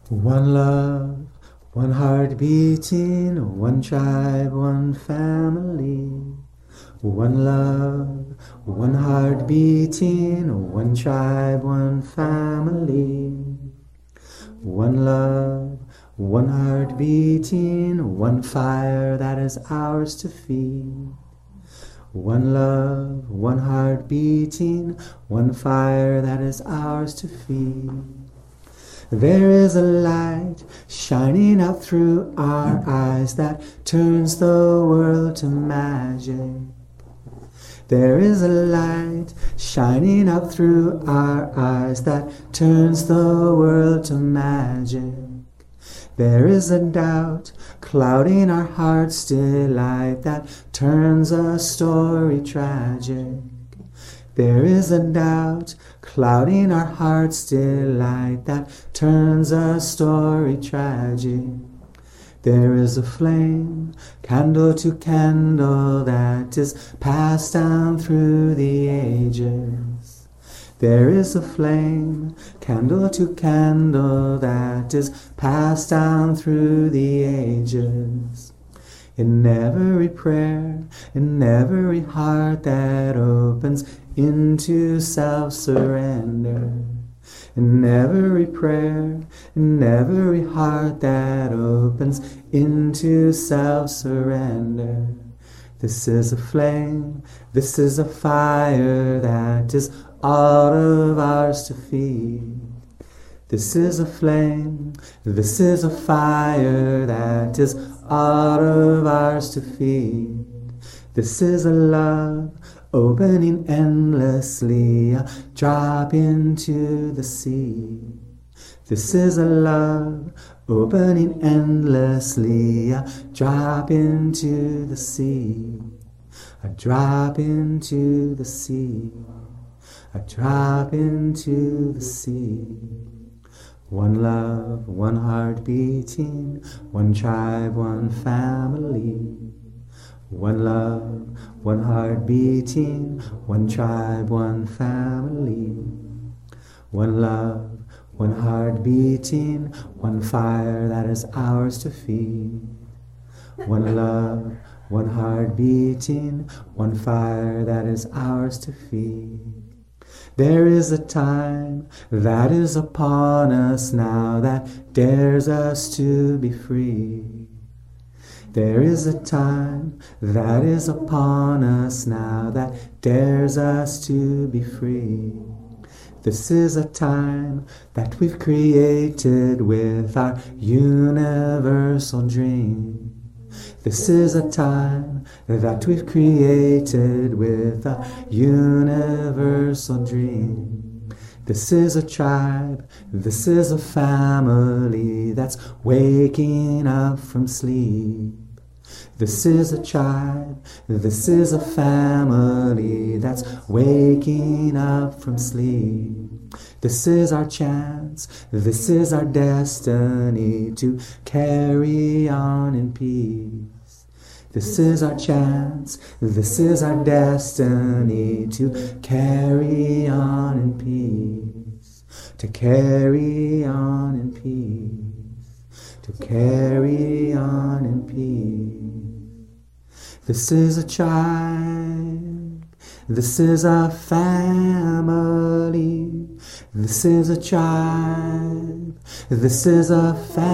One love, one heart beating, one tribe, one family. One love, one heart beating, one tribe, one family. One love, one heart beating, one fire that is ours to feed. One love, one heart beating, one fire that is ours to feed. There is a light shining out through our eyes that turns the world to magic. There is a light shining out through our eyes that turns the world to magic. There is a doubt clouding our heart's delight that turns a story tragic. There is a doubt clouding our heart's delight that turns a story tragic. There is a flame, candle to candle, that is passed down through the ages. There is a flame, candle to candle, that is passed down through the ages. In every prayer, in every heart that opens into self-surrender. In every prayer, in every heart that opens into self-surrender. This is a flame, this is a fire that is all of ours to feed. This is a flame, this is a fire that is all of ours to feed. This is a love opening endlessly, a drop into the sea. This is a love opening endlessly, a drop into the sea. A drop into the sea. A drop into the sea. One love, one heart beating, one tribe, one family. One love, one heart beating, one tribe, one family. One love, one heart beating, one fire that is ours to feed. One love, one heart beating, one fire that is ours to feed. There is a time that is upon us now that dares us to be free. There is a time that is upon us now that dares us to be free. This is a time that we've created with our universal dream. This is a time that we've created with a universal dream. This is a tribe, this is a family that's waking up from sleep. This is a tribe, this is a family that's waking up from sleep. This is our chance, this is our destiny to carry on in peace. This is our chance, this is our destiny to carry on in peace. To carry on in peace. To carry on in peace. This is a tribe, this is a family. This is a tribe, this is a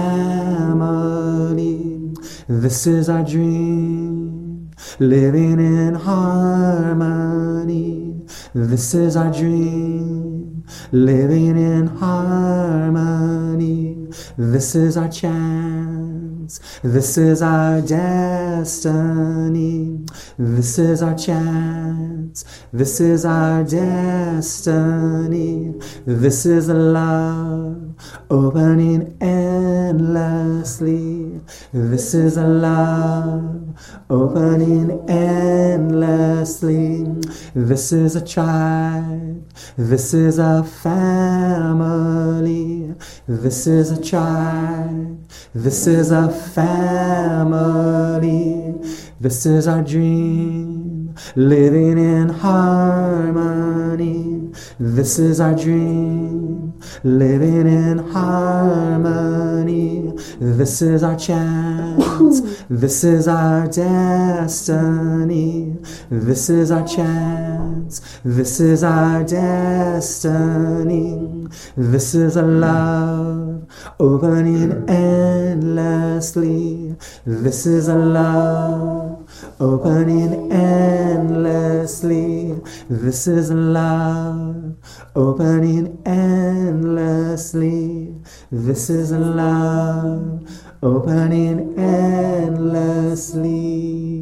family. This is our dream, living in harmony. This is our dream, living in harmony. This is our chance, this is our destiny. This is our chance, this is our destiny. This is a love opening endlessly. This is a love opening endlessly. This is a tribe, this is a family. This is a tribe, this is a family. This is our dream, living in harmony. This is our dream, living in harmony. This is our chance, this is our destiny. This is our chance, this is our destiny. This is a love opening endlessly. This is a love opening endlessly. This is love opening endlessly. This is love opening endlessly.